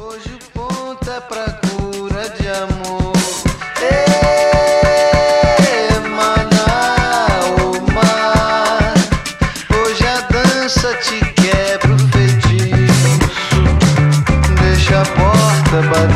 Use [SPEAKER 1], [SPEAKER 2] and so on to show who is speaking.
[SPEAKER 1] Hoje o ponto é pra cura de amor. Maná, hoje a dança te quebra o feitiço. Deixa a porta bater.